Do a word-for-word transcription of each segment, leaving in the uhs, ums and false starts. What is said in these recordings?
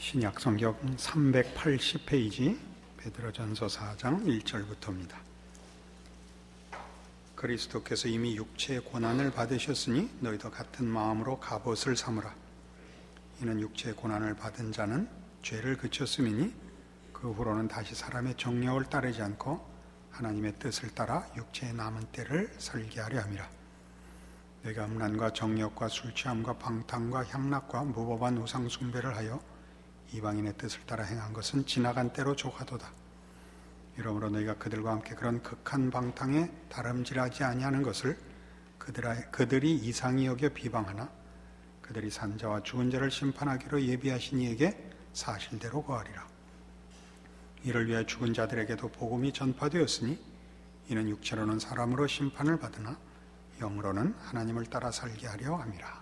신약성경 삼백팔십 페이지 베드로전서 사 장 일 절부터입니다. 그리스도께서 이미 육체의 고난을 받으셨으니 너희도 같은 마음으로 갑옷을 삼으라. 이는 육체의 고난을 받은 자는 죄를 그쳤음이니 그 후로는 다시 사람의 정욕을 따르지 않고 하나님의 뜻을 따라 육체의 남은 때를 설계하려 함이라. 너희가 음란과 정욕과 술취함과 방탕과 향락과 무법한 우상 숭배를 하여 이방인의 뜻을 따라 행한 것은 지나간 때로 조가도다. 이러므로 너희가 그들과 함께 그런 극한 방탕에 다름질하지 아니하는 것을 그들이 이상히 여겨 비방하나 그들이 산자와 죽은 자를 심판하기로 예비하신 이에게 사실대로 고하리라. 이를 위하여 죽은 자들에게도 복음이 전파되었으니 이는 육체로는 사람으로 심판을 받으나 영으로는 하나님을 따라 살게 하려 함이라.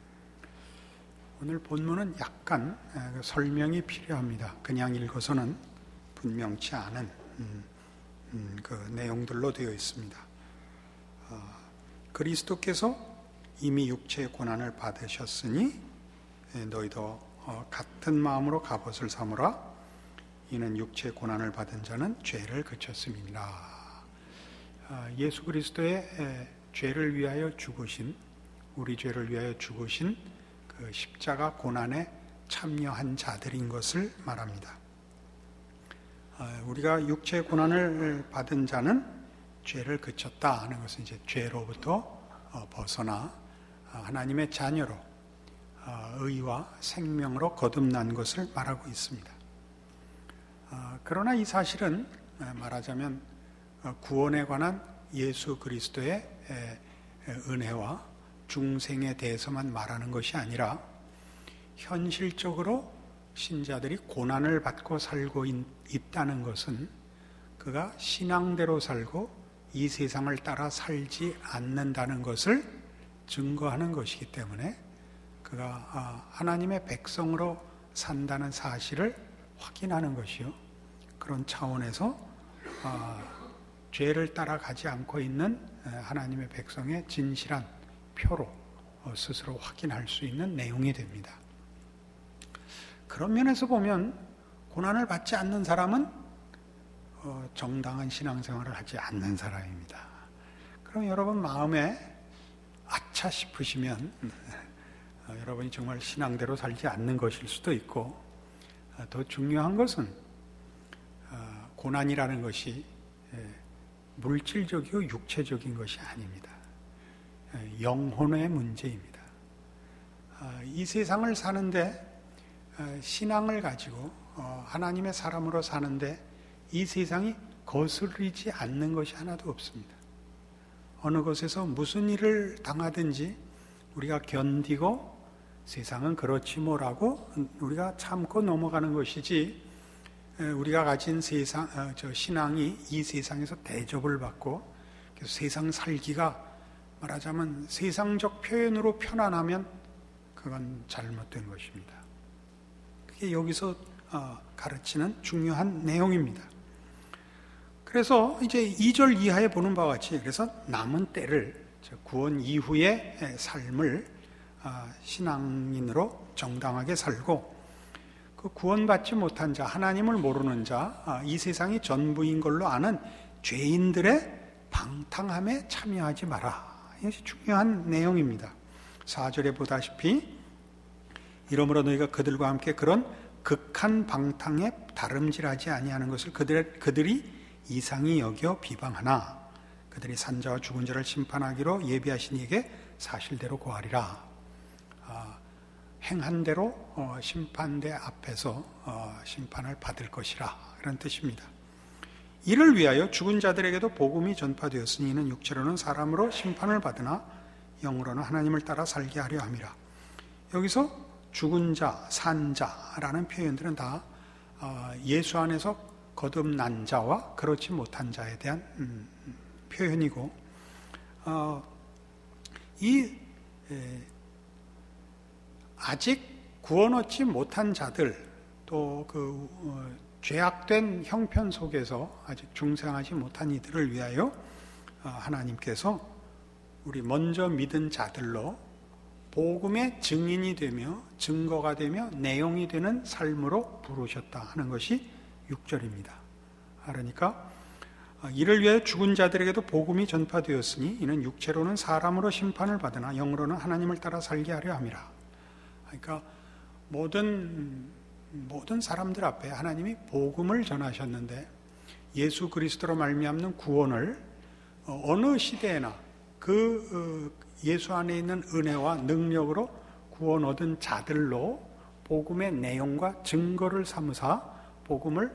오늘 본문은 약간 설명이 필요합니다. 그냥 읽어서는 분명치 않은 음, 음, 그 내용들로 되어 있습니다. 어, 그리스도께서 이미 육체의 고난을 받으셨으니 너희도 어, 같은 마음으로 갑옷을 삼으라. 이는 육체의 고난을 받은 자는 죄를 그쳤음이니라. 어, 예수 그리스도의 에, 죄를 위하여 죽으신, 우리 죄를 위하여 죽으신 그 십자가 고난에 참여한 자들인 것을 말합니다. 우리가 육체의 고난을 받은 자는 죄를 그쳤다 하는 것은 이제 죄로부터 벗어나 하나님의 자녀로 의와 생명으로 거듭난 것을 말하고 있습니다. 그러나 이 사실은 말하자면 구원에 관한 예수 그리스도의 은혜와 중생에 대해서만 말하는 것이 아니라 현실적으로 신자들이 고난을 받고 살고 있다는 것은 그가 신앙대로 살고 이 세상을 따라 살지 않는다는 것을 증거하는 것이기 때문에 그가 하나님의 백성으로 산다는 사실을 확인하는 것이요, 그런 차원에서 죄를 따라가지 않고 있는 하나님의 백성의 진실한 표로 스스로 확인할 수 있는 내용이 됩니다. 그런 면에서 보면 고난을 받지 않는 사람은 정당한 신앙생활을 하지 않는 사람입니다. 그럼 여러분 마음에 아차 싶으시면 여러분이 정말 신앙대로 살지 않는 것일 수도 있고, 더 중요한 것은 고난이라는 것이 물질적이고 육체적인 것이 아닙니다. 영혼의 문제입니다. 이 세상을 사는데 신앙을 가지고 하나님의 사람으로 사는데 이 세상이 거스르지 않는 것이 하나도 없습니다. 어느 곳에서 무슨 일을 당하든지 우리가 견디고 세상은 그렇지 뭐라고 우리가 참고 넘어가는 것이지, 우리가 가진 세상, 저 신앙이 이 세상에서 대접을 받고 세상 살기가 말하자면 세상적 표현으로 편안하면 그건 잘못된 것입니다. 그게 여기서 가르치는 중요한 내용입니다. 그래서 이제 이 절 이하에 보는 바와 같이, 그래서 남은 때를, 구원 이후의 삶을 신앙인으로 정당하게 살고, 그 구원받지 못한 자, 하나님을 모르는 자, 이 세상이 전부인 걸로 아는 죄인들의 방탕함에 참여하지 마라. 이것이 중요한 내용입니다. 사 절에 보다시피 이러므로 너희가 그들과 함께 그런 극한 방탕에 다름질하지 아니하는 것을 그들, 그들이 이상히 여겨 비방하나 그들이 산자와 죽은 자를 심판하기로 예비하신 이에게 사실대로 고하리라. 아, 행한 대로 어, 심판대 앞에서 어, 심판을 받을 것이라, 그런 뜻입니다. 이를 위하여 죽은 자들에게도 복음이 전파되었으니 이는 육체로는 사람으로 심판을 받으나 영으로는 하나님을 따라 살게 하려 함이라. 여기서 죽은 자, 산 자라는 표현들은 다 예수 안에서 거듭난 자와 그렇지 못한 자에 대한 표현이고, 이 아직 구원 얻지 못한 자들, 또 그 죄악된 형편 속에서 아직 중생하지 못한 이들을 위하여 하나님께서 우리 먼저 믿은 자들로 복음의 증인이 되며 증거가 되며 내용이 되는 삶으로 부르셨다 하는 것이 육 절입니다. 그러니까 이를 위해 죽은 자들에게도 복음이 전파되었으니 이는 육체로는 사람으로 심판을 받으나 영으로는 하나님을 따라 살게 하려 함이라. 그러니까 모든 모든 사람들 앞에 하나님이 복음을 전하셨는데 예수 그리스도로 말미암는 구원을 어느 시대에나 그 예수 안에 있는 은혜와 능력으로 구원 얻은 자들로 복음의 내용과 증거를 삼으사 복음을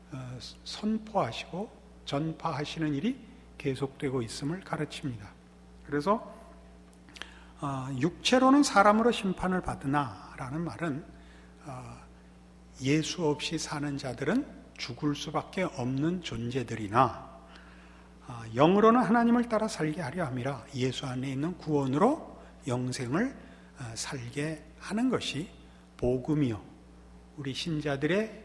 선포하시고 전파하시는 일이 계속되고 있음을 가르칩니다. 그래서 육체로는 사람으로 심판을 받으나 라는 말은 예수 없이 사는 자들은 죽을 수밖에 없는 존재들이나 영으로는 하나님을 따라 살게 하려 함이라. 예수 안에 있는 구원으로 영생을 살게 하는 것이 복음이요 우리 신자들의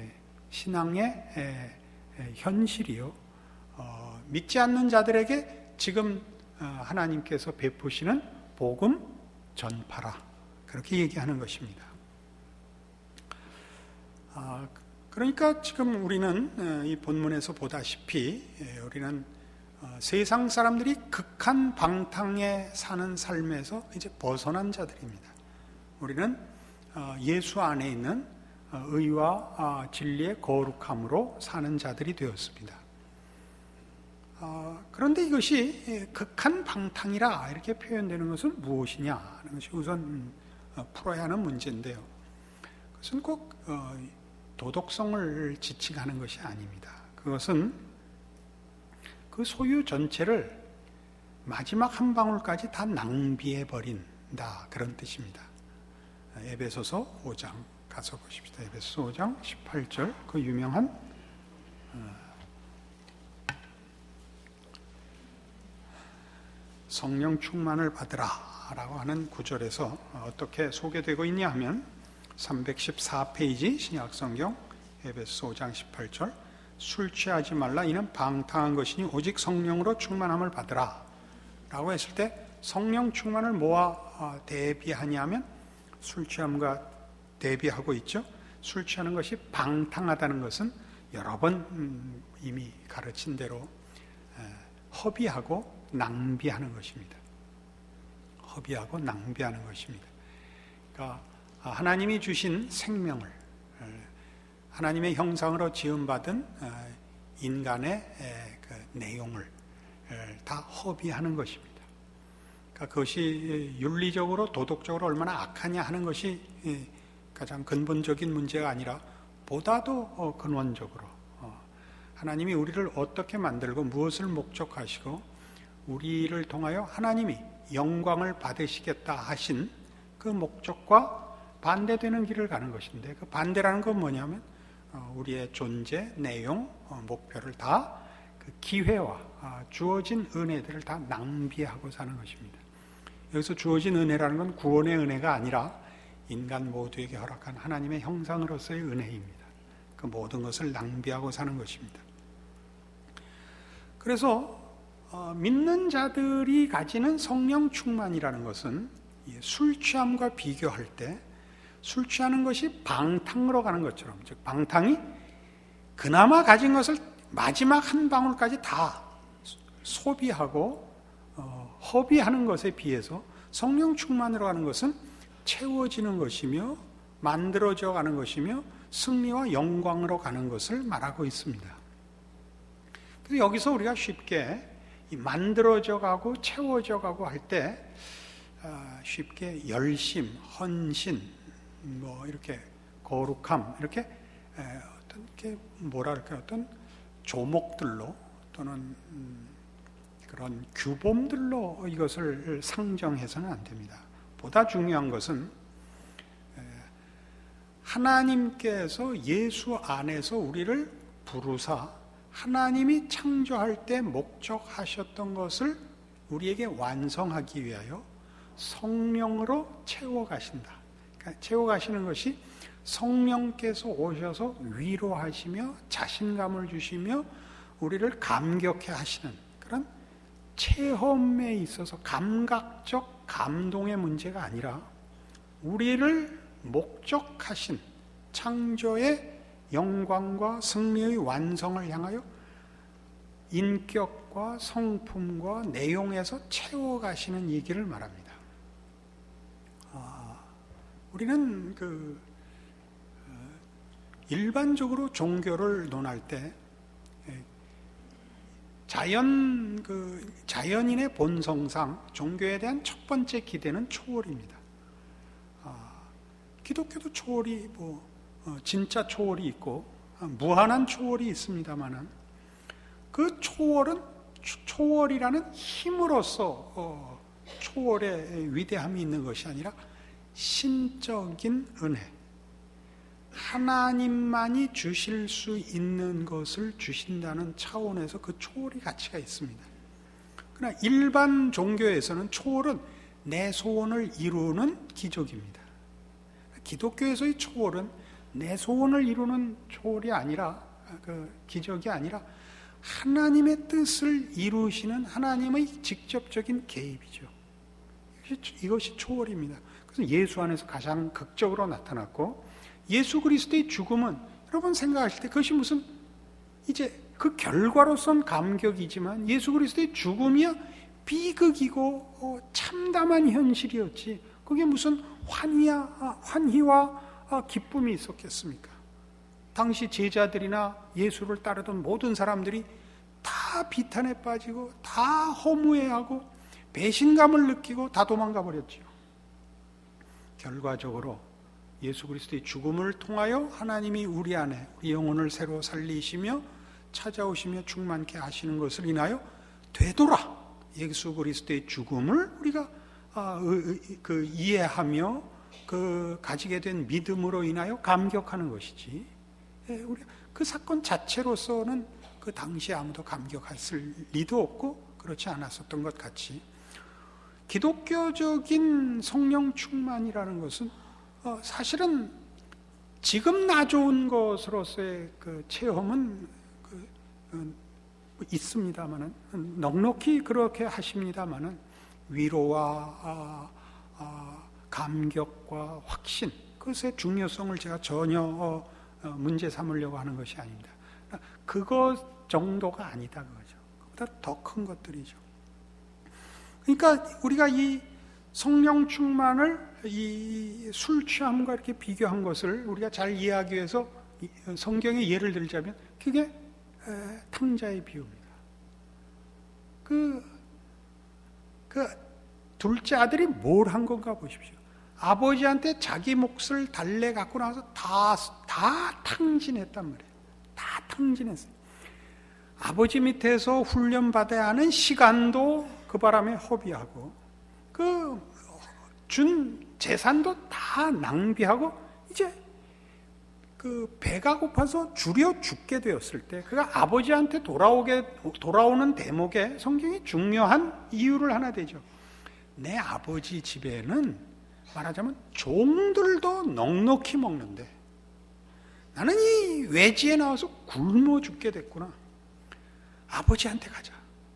신앙의 현실이요 믿지 않는 자들에게 지금 하나님께서 베푸시는 복음 전파라, 그렇게 얘기하는 것입니다. 그러니까 지금 우리는 이 본문에서 보다시피 우리는 세상 사람들이 극한 방탕에 사는 삶에서 이제 벗어난 자들입니다. 우리는 예수 안에 있는 의와 진리의 거룩함으로 사는 자들이 되었습니다. 그런데 이것이 극한 방탕이라 이렇게 표현되는 것은 무엇이냐 하는 것이 우선 풀어야 하는 문제인데요. 그것은 꼭 도덕성을 지칭하는 것이 아닙니다. 그것은 그 소유 전체를 마지막 한 방울까지 다 낭비해 버린다, 그런 뜻입니다. 에베소서 오 장 가서 보십시다. 에베소서 오 장 십팔 절, 그 유명한 성령 충만을 받으라 라고 하는 구절에서 어떻게 소개되고 있냐 하면 삼백십사 페이지 신약성경 에베소서 오 장 십팔 절, 술 취하지 말라 이는 방탕한 것이니 오직 성령으로 충만함을 받으라 라고 했을 때 성령 충만을 뭐와 대비하냐면 술 취함과 대비하고 있죠. 술 취하는 것이 방탕하다는 것은 여러 번 이미 가르친 대로 허비하고 낭비하는 것입니다. 허비하고 낭비하는 것입니다. 그러니까 하나님이 주신 생명을, 하나님의 형상으로 지음받은 인간의 그 내용을 다 허비하는 것입니다. 그러니까 그것이 윤리적으로 도덕적으로 얼마나 악하냐 하는 것이 가장 근본적인 문제가 아니라 보다도 근원적으로 하나님이 우리를 어떻게 만들고 무엇을 목적하시고 우리를 통하여 하나님이 영광을 받으시겠다 하신 그 목적과 반대되는 길을 가는 것인데, 그 반대라는 건 뭐냐면 우리의 존재, 내용, 목표를 다 그 기회와 주어진 은혜들을 다 낭비하고 사는 것입니다. 여기서 주어진 은혜라는 건 구원의 은혜가 아니라 인간 모두에게 허락한 하나님의 형상으로서의 은혜입니다. 그 모든 것을 낭비하고 사는 것입니다. 그래서 믿는 자들이 가지는 성령 충만이라는 것은 술 취함과 비교할 때 술 취하는 것이 방탕으로 가는 것처럼, 즉 방탕이 그나마 가진 것을 마지막 한 방울까지 다 소비하고 어, 허비하는 것에 비해서 성령 충만으로 가는 것은 채워지는 것이며 만들어져 가는 것이며 승리와 영광으로 가는 것을 말하고 있습니다. 그래서 여기서 우리가 쉽게 이 만들어져 가고 채워져 가고 할 때 어, 쉽게 열심, 헌신, 뭐 이렇게 거룩함, 이렇게 에, 어떤 게 뭐랄까 어떤 조목들로 또는 음, 그런 규범들로 이것을 상정해서는 안 됩니다. 보다 중요한 것은 에, 하나님께서 예수 안에서 우리를 부르사 하나님이 창조할 때 목적하셨던 것을 우리에게 완성하기 위하여 성령으로 채워가신다. 그러니까 채워가시는 것이 성령께서 오셔서 위로하시며 자신감을 주시며 우리를 감격해 하시는 그런 체험에 있어서 감각적 감동의 문제가 아니라 우리를 목적하신 창조의 영광과 승리의 완성을 향하여 인격과 성품과 내용에서 채워가시는 얘기를 말합니다. 아, 우리는 그 일반적으로 종교를 논할 때 자연 그 자연인의 본성상 종교에 대한 첫 번째 기대는 초월입니다. 아, 기독교도 초월이 뭐 어, 진짜 초월이 있고 아, 무한한 초월이 있습니다만은 그 초월은 초월이라는 힘으로써 어, 초월의 위대함이 있는 것이 아니라 신적인 은혜, 하나님만이 주실 수 있는 것을 주신다는 차원에서 그 초월의 가치가 있습니다. 그러나 일반 종교에서는 초월은 내 소원을 이루는 기적입니다. 기독교에서의 초월은 내 소원을 이루는 초월이 아니라 그 기적이 아니라 하나님의 뜻을 이루시는 하나님의 직접적인 개입이죠. 이것이 초월입니다. 그래서 예수 안에서 가장 극적으로 나타났고, 예수 그리스도의 죽음은 여러분 생각하실 때 그것이 무슨 이제 그 결과로선 감격이지만 예수 그리스도의 죽음이야 비극이고 어, 참담한 현실이었지 그게 무슨 환희야, 환희와 기쁨이 있었겠습니까? 당시 제자들이나 예수를 따르던 모든 사람들이 다 비탄에 빠지고 다 허무해하고 배신감을 느끼고 다 도망가 버렸지요. 결과적으로 예수 그리스도의 죽음을 통하여 하나님이 우리 안에 우리 영혼을 새로 살리시며 찾아오시며 충만케 하시는 것을 인하여 되돌아 예수 그리스도의 죽음을 우리가 그 이해하며 그 가지게 된 믿음으로 인하여 감격하는 것이지, 우리 그 사건 자체로서는 그 당시에 아무도 감격했을 리도 없고 그렇지 않았었던 것 같이, 기독교적인 성령 충만이라는 것은 어, 사실은 지금 나 좋은 것으로서의 그 체험은 그, 어, 있습니다만은 넉넉히 그렇게 하십니다만은 위로와 아, 아, 감격과 확신, 그것의 중요성을 제가 전혀 어, 어, 문제 삼으려고 하는 것이 아닙니다. 그것 정도가 아니다 그거죠. 그보다 더 큰 것들이죠. 그러니까 우리가 이 성령 충만을 이 술 취함과 이렇게 비교한 것을 우리가 잘 이해하기 위해서 성경의 예를 들자면 그게 탕자의 비유입니다. 그, 그 둘째 아들이 뭘 한 건가 보십시오. 아버지한테 자기 몫을 달래 갖고 나서 다, 다 탕진했단 말이에요. 다 탕진했어요. 아버지 밑에서 훈련받아야 하는 시간도 그 바람에 허비하고 그 준 재산도 다 낭비하고 이제 그 배가 고파서 줄여 죽게 되었을 때 그가 아버지한테 돌아오게 돌아오는 대목에 성경이 중요한 이유를 하나 되죠. 내 아버지 집에는 말하자면 종들도 넉넉히 먹는데 나는 이 외지에 나와서 굶어 죽게 됐구나. 아버지한테 가자.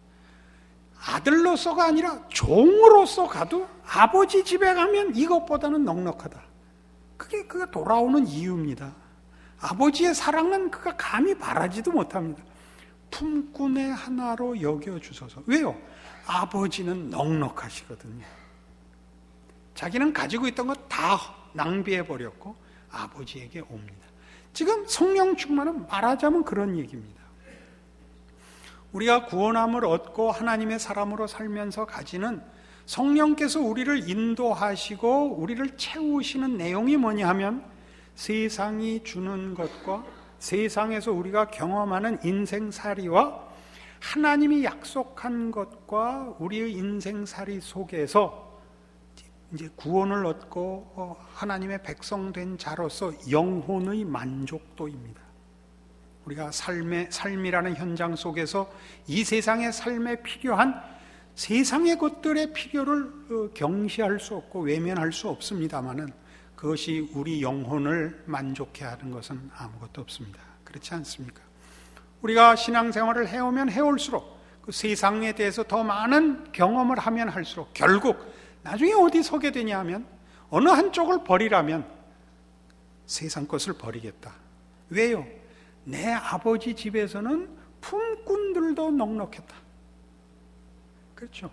아들로서가 아니라 종으로서 가도 아버지 집에 가면 이것보다는 넉넉하다. 그게 그가 돌아오는 이유입니다. 아버지의 사랑은 그가 감히 바라지도 못합니다. 품꾼의 하나로 여겨주소서. 왜요? 아버지는 넉넉하시거든요. 자기는 가지고 있던 거 다 낭비해버렸고 아버지에게 옵니다. 지금 성령 충만은 말하자면 그런 얘기입니다. 우리가 구원함을 얻고 하나님의 사람으로 살면서 가지는 성령께서 우리를 인도하시고 우리를 채우시는 내용이 뭐냐 하면 세상이 주는 것과 세상에서 우리가 경험하는 인생살이와 하나님이 약속한 것과 우리의 인생살이 속에서 이제 구원을 얻고 하나님의 백성된 자로서 영혼의 만족도입니다. 우리가 삶의, 삶이라는 현장 속에서 이 세상의 삶에 필요한 세상의 것들의 필요를 경시할 수 없고 외면할 수 없습니다만은 그것이 우리 영혼을 만족해 하는 것은 아무것도 없습니다. 그렇지 않습니까? 우리가 신앙생활을 해오면 해올수록 그 세상에 대해서 더 많은 경험을 하면 할수록 결국 나중에 어디 서게 되냐 하면 어느 한쪽을 버리라면 세상 것을 버리겠다. 왜요? 내 아버지 집에서는 품꾼들도 넉넉했다. 그렇죠?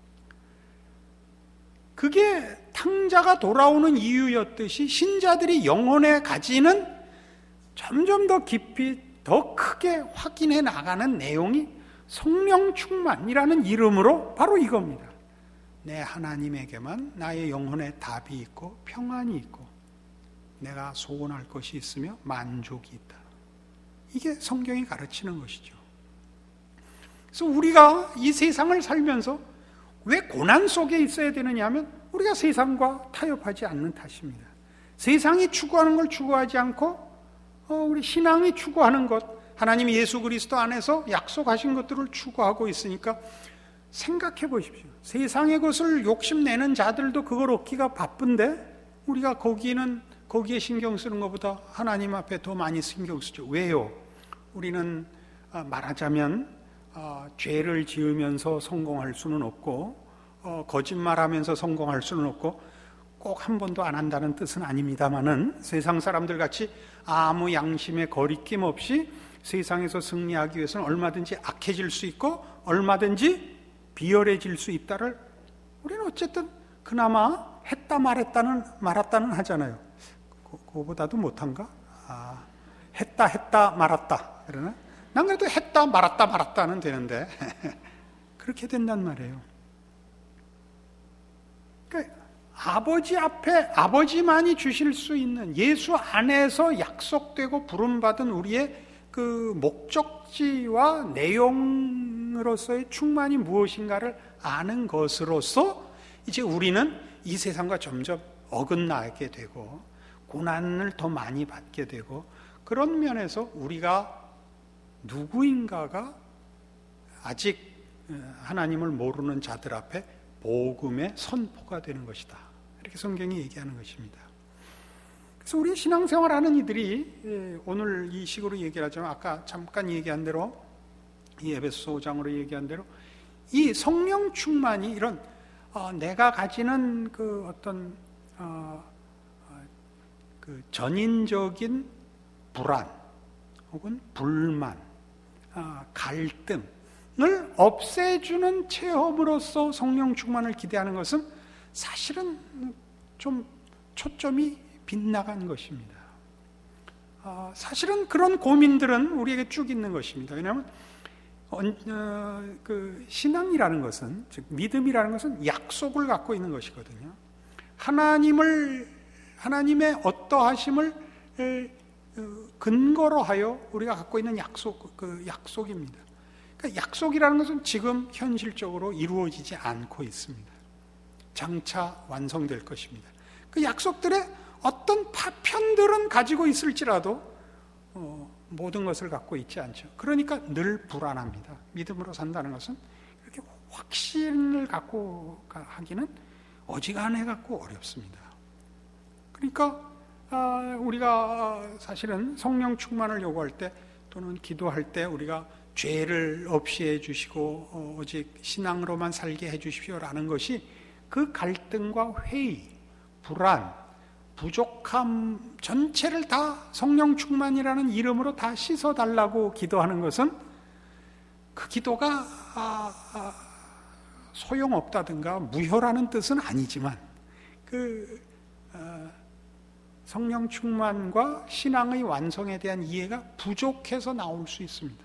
그게 탕자가 돌아오는 이유였듯이 신자들이 영혼에 가지는 점점 더 깊이 더 크게 확인해 나가는 내용이 성령 충만이라는 이름으로 바로 이겁니다. 내 하나님에게만 나의 영혼의 답이 있고 평안이 있고 내가 소원할 것이 있으며 만족이 있다. 이게 성경이 가르치는 것이죠. 그래서 우리가 이 세상을 살면서 왜 고난 속에 있어야 되느냐 하면 우리가 세상과 타협하지 않는 탓입니다. 세상이 추구하는 걸 추구하지 않고 어, 우리 신앙이 추구하는 것, 하나님이 예수 그리스도 안에서 약속하신 것들을 추구하고 있으니까 생각해 보십시오. 세상의 것을 욕심내는 자들도 그걸 얻기가 바쁜데 우리가 거기는 거기에 신경 쓰는 것보다 하나님 앞에 더 많이 신경 쓰죠. 왜요? 우리는 말하자면 어, 죄를 지으면서 성공할 수는 없고 어, 거짓말하면서 성공할 수는 없고 꼭 한 번도 안 한다는 뜻은 아닙니다만은 세상 사람들 같이 아무 양심의 거리낌 없이 세상에서 승리하기 위해서는 얼마든지 악해질 수 있고 얼마든지 비열해질 수 있다를 우리는 어쨌든 그나마 했다 말했다는 말았다는 하잖아요. 그, 그거보다도 못한가? 아, 했다 했다 말았다 그러나? 난 그래도 했다 말았다 말았다는 되는데 그렇게 된단 말이에요. 그러니까 아버지 앞에 아버지만이 주실 수 있는 예수 안에서 약속되고 부름받은 우리의 그 목적지와 내용으로서의 충만이 무엇인가를 아는 것으로서 이제 우리는 이 세상과 점점 어긋나게 되고 고난을 더 많이 받게 되고 그런 면에서 우리가 누구인가가 아직 하나님을 모르는 자들 앞에 복음의 선포가 되는 것이다. 이렇게 성경이 얘기하는 것입니다. 그래서 우리 신앙생활하는 이들이 오늘 이 식으로 얘기를 하자면 아까 잠깐 얘기한 대로 이 에베소서 오 장으로 얘기한 대로 이 성령 충만이 이런 어, 내가 가지는 그 어떤 어, 어, 그 전인적인 불안 혹은 불만, 어, 갈등을 없애주는 체험으로서 성령 충만을 기대하는 것은 사실은 좀 초점이 빗나간 것입니다. 어, 사실은 그런 고민들은 우리에게 쭉 있는 것입니다. 왜냐하면 어, 어, 그 신앙이라는 것은, 즉 믿음이라는 것은 약속을 갖고 있는 것이거든요. 하나님을 하나님의 어떠하심을 근거로 하여 우리가 갖고 있는 약속, 그 약속입니다. 그러니까 약속이라는 것은 지금 현실적으로 이루어지지 않고 있습니다. 장차 완성될 것입니다. 그 약속들의 어떤 파편들은 가지고 있을지라도 어, 모든 것을 갖고 있지 않죠. 그러니까 늘 불안합니다. 믿음으로 산다는 것은 이렇게 확신을 갖고 하기는 어지간해 갖고 어렵습니다. 그러니까 우리가 사실은 성령 충만을 요구할 때 또는 기도할 때 우리가 죄를 없이 해주시고 오직 신앙으로만 살게 해주십시오라는 것이 그 갈등과 회의, 불안, 부족함 전체를 다 성령 충만이라는 이름으로 다 씻어달라고 기도하는 것은 그 기도가 소용없다든가 무효라는 뜻은 아니지만 그 성령 충만과 신앙의 완성에 대한 이해가 부족해서 나올 수 있습니다.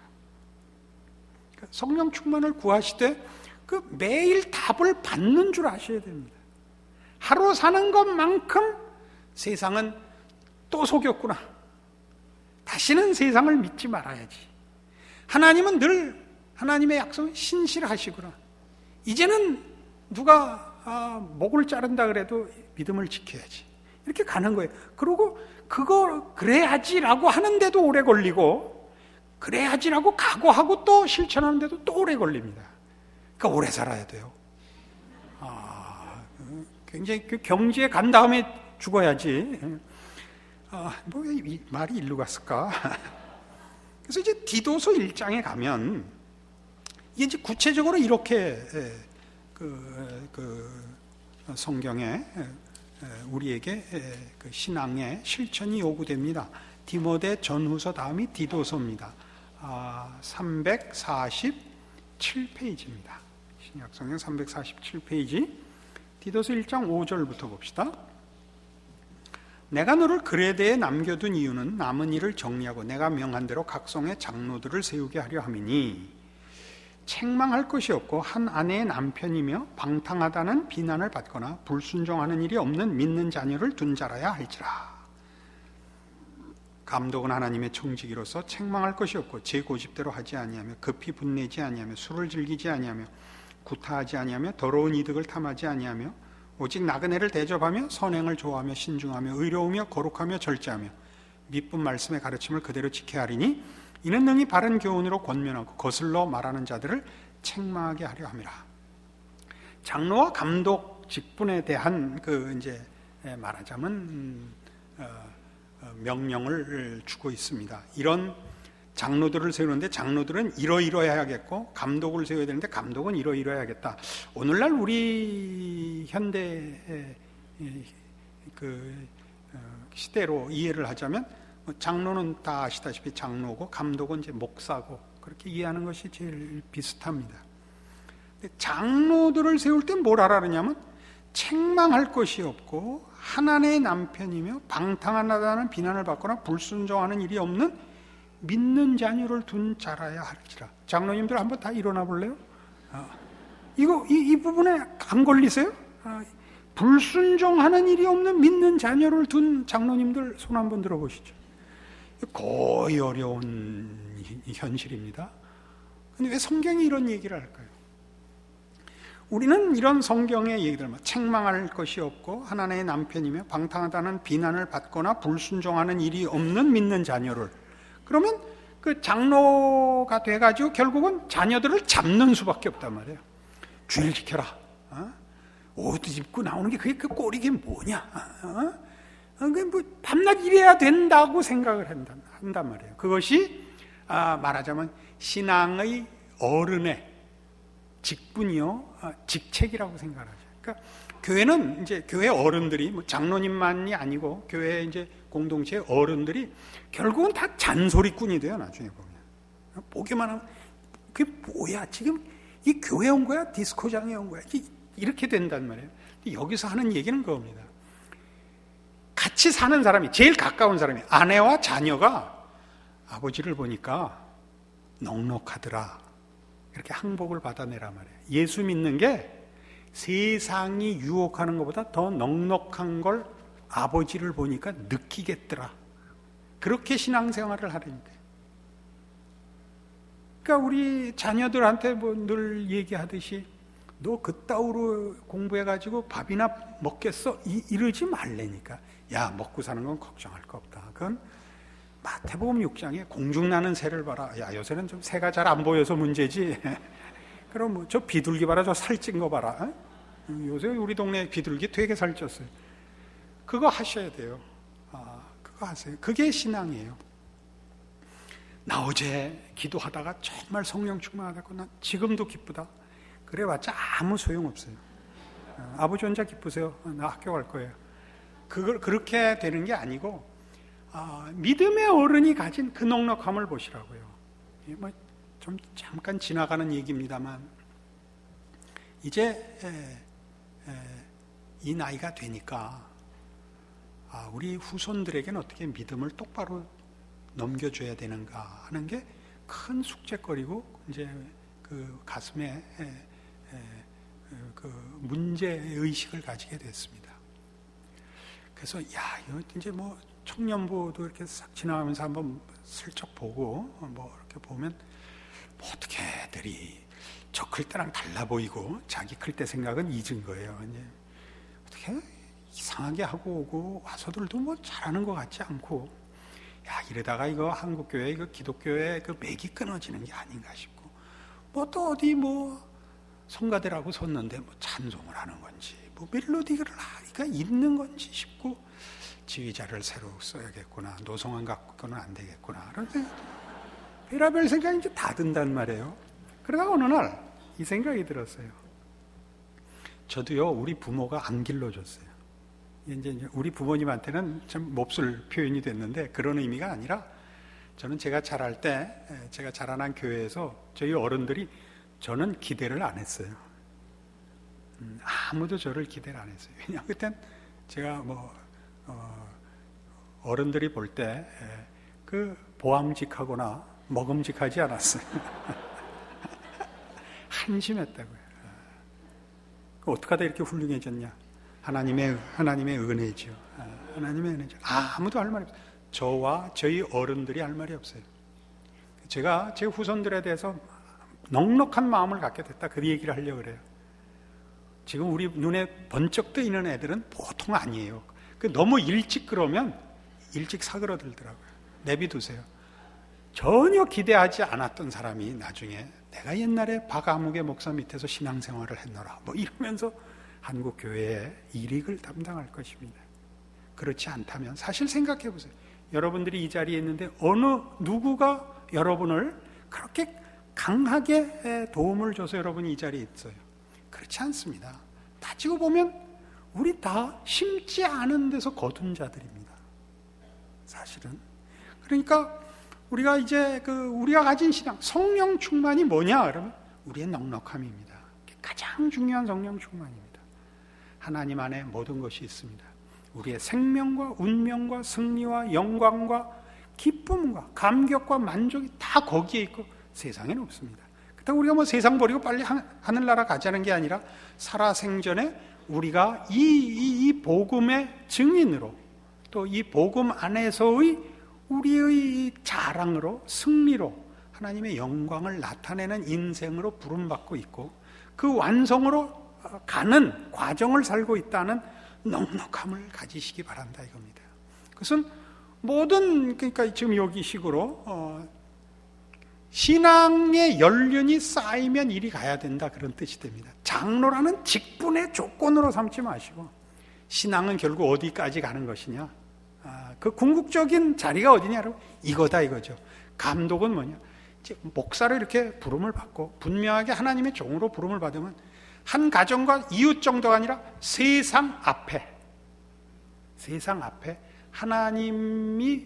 성령 충만을 구하시되 그 매일 답을 받는 줄 아셔야 됩니다. 하루 사는 것만큼 세상은 또 속였구나. 다시는 세상을 믿지 말아야지. 하나님은 늘 하나님의 약속은 신실하시구나. 이제는 누가 아, 목을 자른다 그래도 믿음을 지켜야지. 이렇게 가는 거예요. 그리고 그거 그래야지라고 하는데도 오래 걸리고 그래야지라고 각오하고 또 실천하는데도 또 오래 걸립니다. 그러니까 오래 살아야 돼요. 아, 굉장히 그 경지에 간 다음에 죽어야지. 아, 뭐 이 말이 일로 갔을까? 그래서 이제 디도서 일 장에 가면 이게 이제 구체적으로 이렇게 그, 그 성경에 우리에게 그 신앙의 실천이 요구됩니다. 디모데 전후서 다음이 디도서입니다. 아, 삼백사십칠 페이지입니다. 신약성경 삼백사십칠 페이지 디도서 일 장 오 절부터 봅시다. 내가 너를 그레데에 남겨둔 이유는 남은 일을 정리하고 내가 명한 대로 각성의 장로들을 세우게 하려 함이니 책망할 것이 없고 한 아내의 남편이며 방탕하다는 비난을 받거나 불순종하는 일이 없는 믿는 자녀를 둔 자라야 할지라. 감독은 하나님의 청지기로서 책망할 것이 없고 제 고집대로 하지 아니하며 급히 분내지 아니하며 술을 즐기지 아니하며 구타하지 아니하며 더러운 이득을 탐하지 아니하며 오직 나그네를 대접하며 선행을 좋아하며 신중하며 의로우며 거룩하며 절제하며 미쁜 말씀의 가르침을 그대로 지켜야 하리니 이는 능히 바른 교훈으로 권면하고 거슬러 말하는 자들을 책망하게 하려 함이라. 장로와 감독 직분에 대한 그 이제 말하자면 명령을 주고 있습니다. 이런 장로들을 세우는데 장로들은 이러이러해야겠고 감독을 세워야 되는데 감독은 이러이러해야겠다. 오늘날 우리 현대 그 시대로 이해를 하자면 장로는 다 아시다시피 장로고 감독은 이제 목사고 그렇게 이해하는 것이 제일 비슷합니다. 근데 장로들을 세울 때 뭘 하라 그러냐면 책망할 것이 없고 하나님의 남편이며 방탕하다는 비난을 받거나 불순종하는 일이 없는 믿는 자녀를 둔 자라야 할지라. 장로님들 한번 다 일어나 볼래요? 어. 이거 이, 이 부분에 안 걸리세요? 어. 불순종하는 일이 없는 믿는 자녀를 둔 장로님들 손 한번 들어보시죠. 거의 어려운 현실입니다. 근데 왜 성경이 이런 얘기를 할까요? 우리는 이런 성경의 얘기들, 책망할 것이 없고 하나님의 남편이며 방탕하다는 비난을 받거나 불순종하는 일이 없는 믿는 자녀를, 그러면 그 장로가 돼가지고 결국은 자녀들을 잡는 수밖에 없단 말이에요. 주일 지켜라. 어? 옷 입고 나오는 게 그게 그 꼴이 게 뭐냐? 어? 그게 뭐 밤낮 일해야 된다고 생각을 한단, 한단 말이에요. 그것이 아, 말하자면 신앙의 어른의 직분이요, 아, 직책이라고 생각하죠. 그러니까 교회는 이제 교회 어른들이 뭐 장로님만이 아니고 교회 이제 공동체 어른들이 결국은 다 잔소리꾼이 돼요. 나중에 보면 보기만 하면 그게 뭐야? 지금 이 교회 온 거야? 디스코장에 온 거야? 이렇게 된단 말이에요. 여기서 하는 얘기는 그겁니다. 같이 사는 사람이, 제일 가까운 사람이, 아내와 자녀가 아버지를 보니까 넉넉하더라, 이렇게 항복을 받아내란 말이에요. 예수 믿는 게 세상이 유혹하는 것보다 더 넉넉한 걸 아버지를 보니까 느끼겠더라. 그렇게 신앙생활을 하려니까. 그러니까 우리 자녀들한테 뭐 늘 얘기하듯이 너 그따위로 공부해가지고 밥이나 먹겠어? 이, 이러지 말라니까. 야, 먹고 사는 건 걱정할 거 없다. 그건 마태복음 육 장에 공중나는 새를 봐라. 야, 요새는 좀 새가 잘 안 보여서 문제지. 그럼 뭐 저 비둘기 봐라. 저 살찐 거 봐라. 어? 요새 우리 동네 비둘기 되게 살쪘어요. 그거 하셔야 돼요. 아, 그거 하세요. 그게 신앙이에요. 나 어제 기도하다가 정말 성령 충만하다고 난 지금도 기쁘다. 그래봤자 아무 소용없어요. 아, 아버지 혼자 기쁘세요. 나 학교 갈 거예요. 그걸 그렇게 되는 게 아니고 아, 믿음의 어른이 가진 그 넉넉함을 보시라고요. 뭐 좀 잠깐 지나가는 얘기입니다만 이제 에, 에, 이 나이가 되니까 아, 우리 후손들에게는 어떻게 믿음을 똑바로 넘겨줘야 되는가 하는 게 큰 숙제거리고 이제 그 가슴에 에, 에, 그 문제 의식을 가지게 됐습니다. 그래서 야, 이거 이제 뭐 청년부도 이렇게 싹 지나가면서 한번 슬쩍 보고 뭐 이렇게 보면 뭐 어떻게 애들이 저 클 때랑 달라 보이고 자기 클 때 생각은 잊은 거예요. 이제 어떻게 이상하게 하고 오고 와서들도 뭐 잘하는 것 같지 않고, 야, 이러다가 이거 한국교회, 이거 기독교회 그 맥이 끊어지는 게 아닌가 싶고, 뭐 또 어디 뭐 성가대라고 섰는데 뭐 찬송을 하는 건지, 뭐 멜로디를 하니까 있는 건지 싶고, 지휘자를 새로 써야겠구나, 노성환 갖고는 안 되겠구나, 그런데 별의별 생각이 이제 다 든단 말이에요. 그러다가 어느 날 이 생각이 들었어요. 저도요, 우리 부모가 안 길러줬어요. 이제 우리 부모님한테는 좀 몹쓸 표현이 됐는데 그런 의미가 아니라 저는 제가 자랄 때, 제가 자라난 교회에서 저희 어른들이 저는 기대를 안 했어요. 아무도 저를 기대를 안 했어요. 왜냐하면 그땐 제가 뭐 어, 어른들이 볼 때 그 보암직하거나 먹음직하지 않았어요. 한심했다고요. 어떻게 하다 이렇게 훌륭해졌냐? 하나님의 하나님의 은혜죠. 하나님의 은혜죠. 아무도 할 말이 없어요. 저와 저희 어른들이 할 말이 없어요. 제가 제 후손들에 대해서 넉넉한 마음을 갖게 됐다. 그 얘기를 하려고 그래요. 지금 우리 눈에 번쩍 뜨이는 애들은 보통 아니에요. 그 너무 일찍 그러면 일찍 사그러들더라고요. 내비두세요. 전혀 기대하지 않았던 사람이 나중에 내가 옛날에 박아무개 목사 밑에서 신앙생활을 했노라 뭐 이러면서 한국 교회의 일익을 담당할 것입니다. 그렇지 않다면 사실 생각해 보세요. 여러분들이 이 자리에 있는데 어느 누구가 여러분을 그렇게 강하게 도움을 줘서 여러분이 이 자리에 있어요? 그렇지 않습니다. 따지고 보면 우리 다 심지 않은 데서 거둔 자들입니다. 사실은. 그러니까 우리가 이제 그 우리가 가진 신앙, 성령 충만이 뭐냐? 그러면 우리의 넉넉함입니다. 가장 중요한 성령 충만입니다. 하나님 안에 모든 것이 있습니다. 우리의 생명과 운명과 승리와 영광과 기쁨과 감격과 만족이 다 거기에 있고 세상에는 없습니다. 그렇다고 우리가 뭐 세상 버리고 빨리 하늘나라 가자는 게 아니라 살아생전에 우리가 이, 이, 이 복음의 증인으로 또 이 복음 안에서의 우리의 자랑으로 승리로 하나님의 영광을 나타내는 인생으로 부름받고 있고 그 완성으로 가는 과정을 살고 있다는 넉넉함을 가지시기 바란다 이겁니다. 그것은 모든 그러니까 지금 여기 식으로 어, 신앙의 연륜이 쌓이면 이리 가야 된다 그런 뜻이 됩니다. 장로라는 직분의 조건으로 삼지 마시고 신앙은 결국 어디까지 가는 것이냐? 아, 그 궁극적인 자리가 어디냐? 이거다 이거죠. 감독은 뭐냐? 목사를 이렇게 부름을 받고 분명하게 하나님의 종으로 부름을 받으면 한 가정과 이웃 정도가 아니라 세상 앞에 세상 앞에 하나님이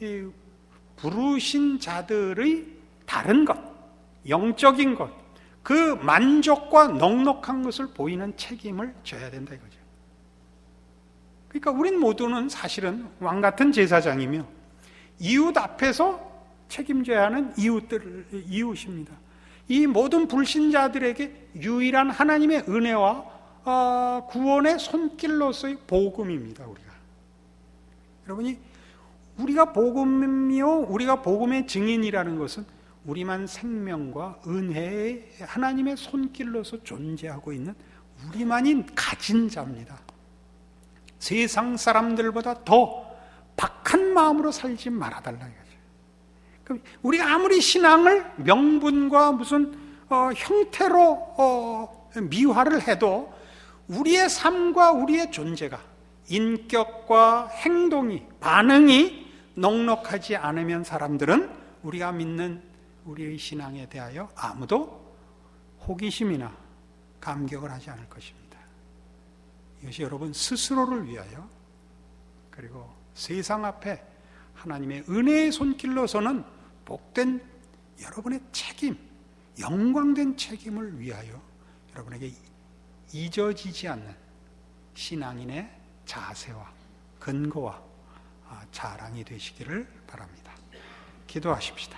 부르신 자들의 다른 것, 영적인 것, 그 만족과 넉넉한 것을 보이는 책임을 져야 된다 이거죠. 그러니까 우린 모두는 사실은 왕같은 제사장이며 이웃 앞에서 책임져야 하는 이웃들, 이웃입니다. 이 모든 불신자들에게 유일한 하나님의 은혜와 구원의 손길로서의 복음입니다. 우리가 여러분이 우리가 복음이요 우리가 복음의 증인이라는 것은 우리만 생명과 은혜의 하나님의 손길로서 존재하고 있는 우리만이 가진 자입니다. 세상 사람들보다 더 박한 마음으로 살지 말아달라 이거죠. 우리가 아무리 신앙을 명분과 무슨 어, 형태로 어, 미화를 해도 우리의 삶과 우리의 존재가 인격과 행동이 반응이 넉넉하지 않으면 사람들은 우리가 믿는 우리의 신앙에 대하여 아무도 호기심이나 감격을 하지 않을 것입니다. 이것이 여러분 스스로를 위하여 그리고 세상 앞에 하나님의 은혜의 손길로서는 복된 여러분의 책임, 영광된 책임을 위하여 여러분에게 잊어지지 않는 신앙인의 자세와 근거와 자랑이 되시기를 바랍니다. 기도하십시다.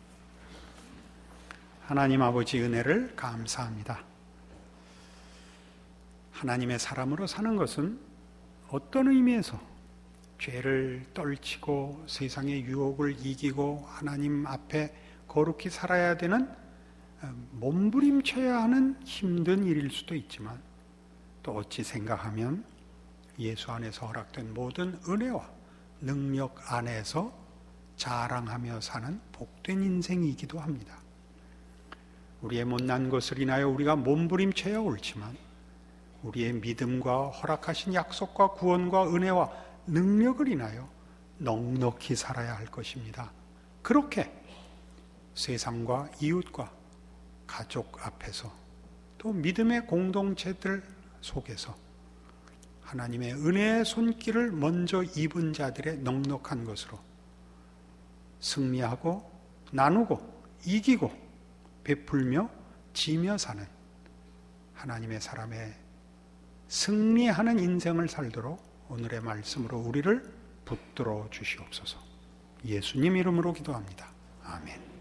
하나님 아버지 은혜를 감사합니다. 하나님의 사람으로 사는 것은 어떤 의미에서 죄를 떨치고 세상의 유혹을 이기고 하나님 앞에 거룩히 살아야 되는 몸부림쳐야 하는 힘든 일일 수도 있지만 또 어찌 생각하면 예수 안에서 허락된 모든 은혜와 능력 안에서 자랑하며 사는 복된 인생이기도 합니다. 우리의 못난 것을 인하여 우리가 몸부림쳐야 옳지만 우리의 믿음과 허락하신 약속과 구원과 은혜와 능력을 인하여 넉넉히 살아야 할 것입니다. 그렇게 세상과 이웃과 가족 앞에서 또 믿음의 공동체들 속에서 하나님의 은혜의 손길을 먼저 입은 자들의 넉넉한 것으로 승리하고 나누고 이기고 베풀며 지며 사는 하나님의 사람의 승리하는 인생을 살도록 오늘의 말씀으로 우리를 붙들어 주시옵소서. 예수님 이름으로 기도합니다. 아멘.